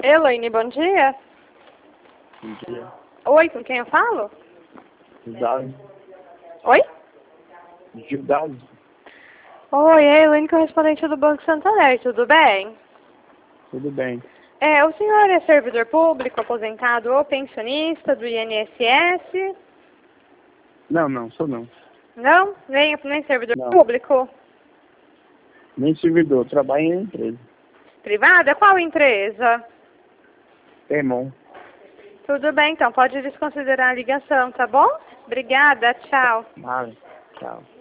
Elaine, bom dia. Bom dia. Oi, com quem eu falo? Gildas. Oi? Gildas. Oi, é a Elaine, correspondente do Banco Santander, tudo bem? Tudo bem. O senhor é servidor público, aposentado ou pensionista do INSS? Não, sou não. Não? Nem servidor Não. público? Nem servidor, trabalho em empresa. Privada? Qual empresa? Temon. Tudo bem, então pode desconsiderar a ligação, tá bom? Obrigada, tchau. Vale. Tchau.